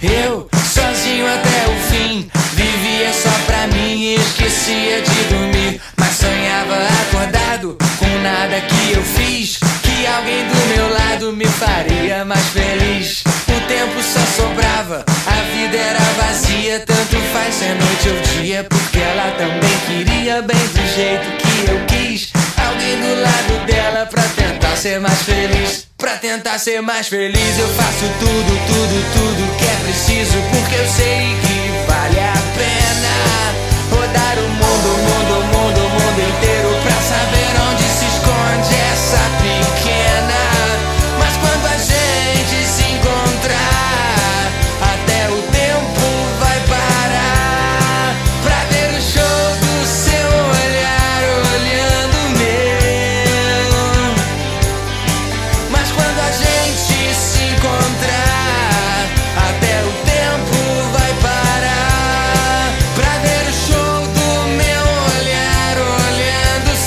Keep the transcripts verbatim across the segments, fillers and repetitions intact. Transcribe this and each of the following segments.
Eu, sozinho até o fim, vivia só pra mim e esquecia de dormir. Mas sonhava acordado com nada que eu fiz, que alguém do meu lado me faria mais feliz. O tempo só sobrava, a vida era vazia, tanto faz se é noite ou dia, porque ela também queria bem do jeito que eu quis. Alguém do lado dela pra tentar ser mais feliz. Pra tentar ser mais feliz eu faço tudo, tudo, tudo que é preciso, porque eu sei que vale a pena rodar o mundo, o mundo, o mundo, o mundo inteiro pra saber onde se esconde essa pequena. Mas quando a gente se encontrar, até o tempo vai parar pra ver o show do seu olhar olhando o meu. Mas quando a gente se encontrar, até o tempo vai parar pra ver o show do meu olhar olhando o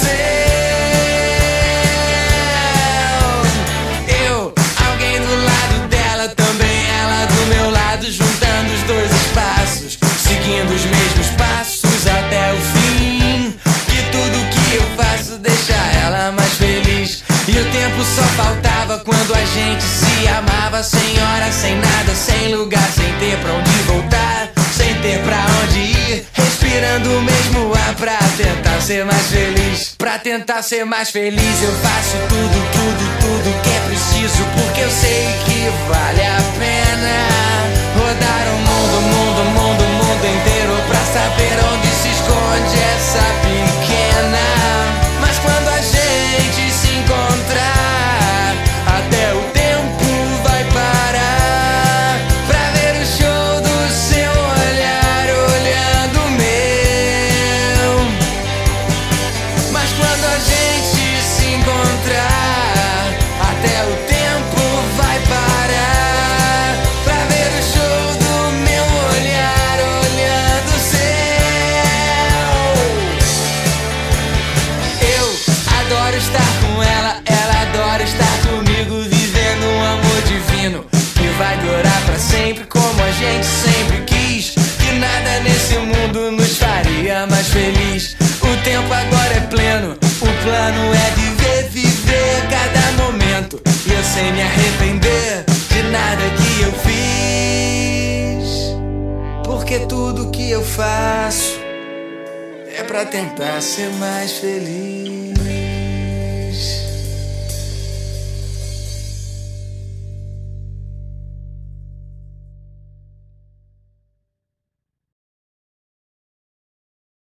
céu. Eu, alguém do lado dela, também ela do meu lado, juntando os dois espaços, seguindo os mesmos passos até o fim. Que tudo que eu faço deixa ela mais feliz. E o tempo só faltava quando a gente se amava, sem hora, sem nada, sem lugar, sem ter pra onde voltar, sem ter pra onde ir, respirando o mesmo ar pra tentar ser mais feliz. Pra tentar ser mais feliz eu faço tudo, tudo, tudo que é preciso, porque eu sei que vale a pena rodar o mundo, o mundo, o mundo, o mundo inteiro pra saber onde se esconde essa pequena. Mas quando a gente se encontrar, até o tempo vai parar pra ver o show do seu olhar olhando o meu. Mas quando a gente se encontrar, até o tempo vai parar pra ver o show do meu olhar olhando o céu. Eu adoro estar com ela, ela adora estar comigo, vivendo um amor divino que vai durar pra sempre, como a gente sempre quis. Que nada nesse mundo nos faria mais feliz. O tempo agora é pleno, o plano é viver, viver cada momento, e eu sem me arrepender de nada que eu fiz, porque tudo que eu faço é pra tentar ser mais feliz.